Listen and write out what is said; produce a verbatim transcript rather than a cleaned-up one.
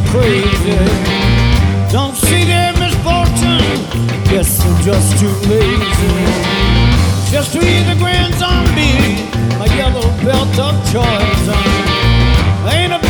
crazy. Don't see their misfortune. Guess I'm just too lazy. Just to eat the grand zombie, my yellow belt of choice. Ain't a